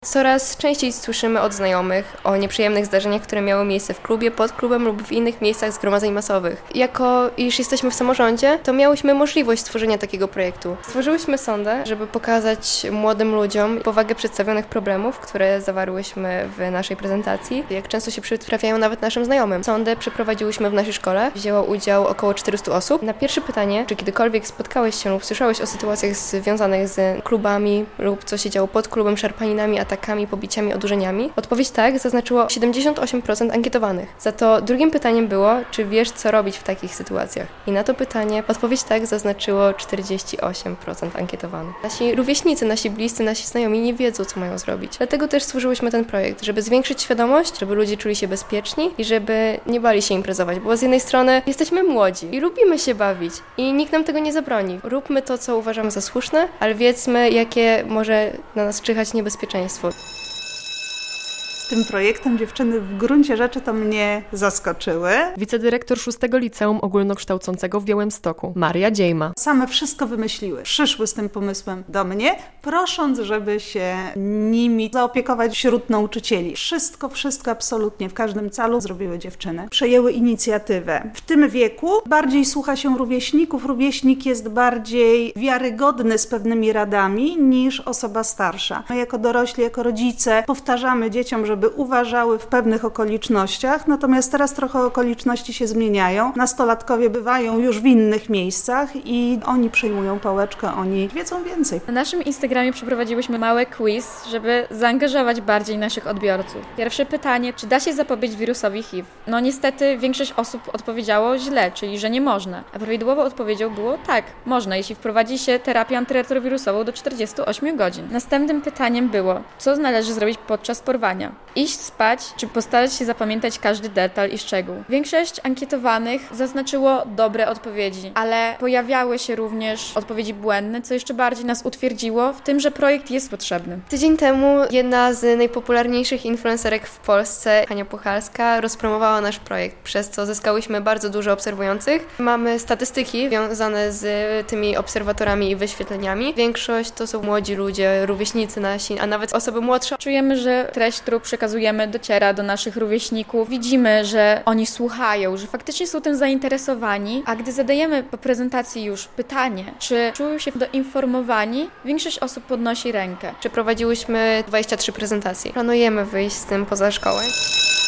Coraz częściej słyszymy od znajomych o nieprzyjemnych zdarzeniach, które miały miejsce w klubie, pod klubem lub w innych miejscach zgromadzeń masowych. Jako iż jesteśmy w samorządzie, to miałyśmy możliwość stworzenia takiego projektu. Stworzyłyśmy sondę, żeby pokazać młodym ludziom powagę przedstawionych problemów, które zawarłyśmy w naszej prezentacji, jak często się przytrafiają nawet naszym znajomym. Sondę przeprowadziłyśmy w naszej szkole, wzięło udział około 400 osób. Na pierwsze pytanie, czy kiedykolwiek spotkałeś się lub słyszałeś o sytuacjach związanych z klubami lub co się działo pod klubem, szarpaninami, atakami, pobiciami, odurzeniami, odpowiedź tak zaznaczyło 78% ankietowanych. Za to drugim pytaniem było, czy wiesz, co robić w takich sytuacjach. I na to pytanie odpowiedź tak zaznaczyło 48% ankietowanych. Nasi rówieśnicy, nasi bliscy, nasi znajomi nie wiedzą, co mają zrobić. Dlatego też stworzyłyśmy ten projekt, żeby zwiększyć świadomość, żeby ludzie czuli się bezpieczni i żeby nie bali się imprezować, bo z jednej strony jesteśmy młodzi i lubimy się bawić i nikt nam tego nie zabroni. Róbmy to, co uważamy za słuszne, ale wiedzmy, jakie może na nas czyhać niebezpieczeństwo. Tym projektem dziewczyny w gruncie rzeczy to mnie zaskoczyły. Wicedyrektor 6 Liceum Ogólnokształcącego w Białymstoku, Maria Dziejma. Same wszystko wymyśliły. Przyszły z tym pomysłem do mnie, prosząc, żeby się nimi zaopiekować wśród nauczycieli. Wszystko absolutnie w każdym calu zrobiły dziewczyny. Przejęły inicjatywę. W tym wieku bardziej słucha się rówieśników. Rówieśnik jest bardziej wiarygodny z pewnymi radami niż osoba starsza. My jako dorośli, jako rodzice powtarzamy dzieciom, żeby uważały w pewnych okolicznościach, natomiast teraz trochę okoliczności się zmieniają. Nastolatkowie bywają już w innych miejscach i oni przejmują pałeczkę, oni wiedzą więcej. Na naszym Instagramie przeprowadziłyśmy mały quiz, żeby zaangażować bardziej naszych odbiorców. Pierwsze pytanie, czy da się zapobiec wirusowi HIV? No niestety większość osób odpowiedziało źle, czyli że nie można. A prawidłową odpowiedzią było tak, można, jeśli wprowadzi się terapię antyretrowirusową do 48 godzin. Następnym pytaniem było, co należy zrobić podczas porwania? Iść spać, czy postarać się zapamiętać każdy detal i szczegół. Większość ankietowanych zaznaczyło dobre odpowiedzi, ale pojawiały się również odpowiedzi błędne, co jeszcze bardziej nas utwierdziło w tym, że projekt jest potrzebny. Tydzień temu jedna z najpopularniejszych influencerek w Polsce, Hania Puchalska, rozpromowała nasz projekt, przez co zyskałyśmy bardzo dużo obserwujących. Mamy statystyki związane z tymi obserwatorami i wyświetleniami. Większość to są młodzi ludzie, rówieśnicy nasi, a nawet osoby młodsze. Czujemy, że treść, którą przekazujemy, dociera do naszych rówieśników. Widzimy, że oni słuchają, że faktycznie są tym zainteresowani, a gdy zadajemy po prezentacji już pytanie, czy czują się doinformowani, większość osób podnosi rękę. Przeprowadziłyśmy 23 prezentacje. Planujemy wyjść z tym poza szkołę.